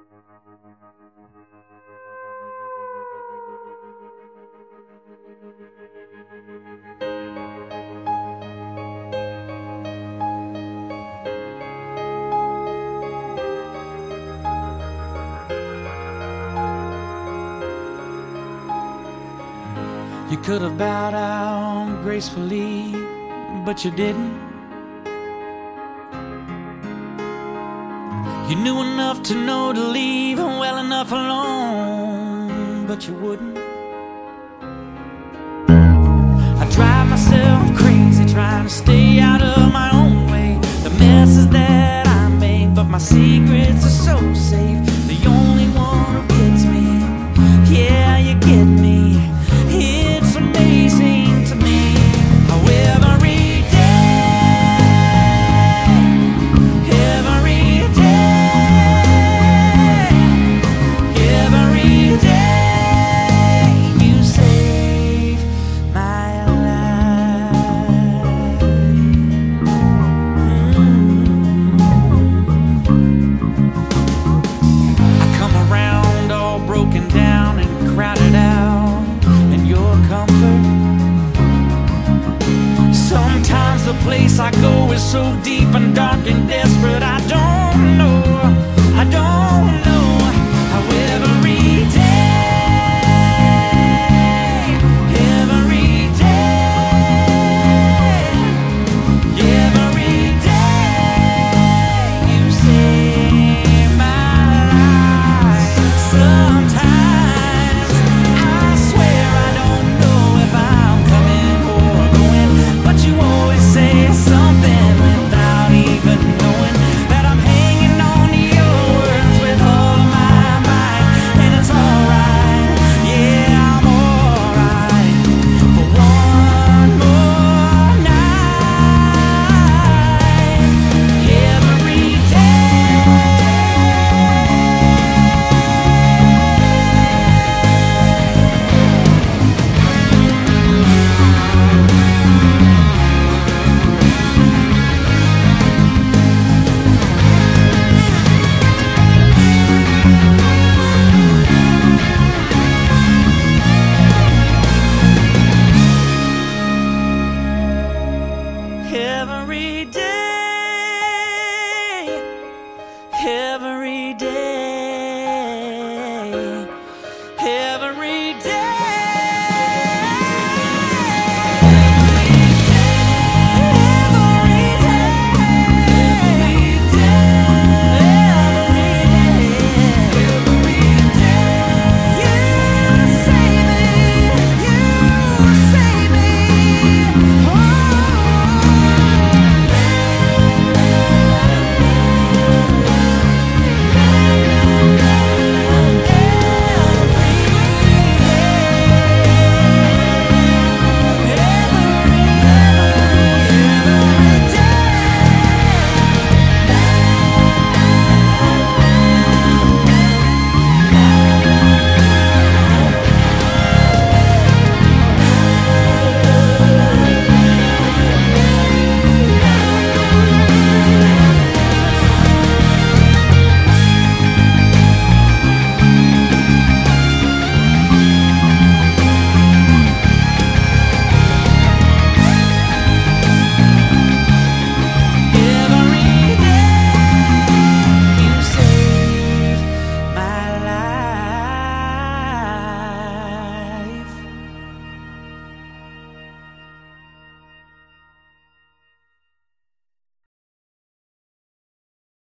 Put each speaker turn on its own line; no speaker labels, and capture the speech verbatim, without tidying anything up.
You could have bowed out gracefully, but you didn't. You knew enough to know to leave well enough alone, but you wouldn't. I drive myself crazy trying to stay out of my own way. The messes that I make, but my secrets are so safe. The only one who gets me, yeah, you get me. It's amazing to me how every day, every day, every day you save my life. mm. I come around all broken down and crowded out. Sometimes the place I go is so deep and dark and desperate. I don't know, I don't know how every day, every day, every day you save my life. Sometimes I swear I don't know if I'm coming or going, but you always say something without even knowing that I'm hanging on to your words with all of my might. And it's alright, yeah, I'm alright for one more night. Every day, every day, every day.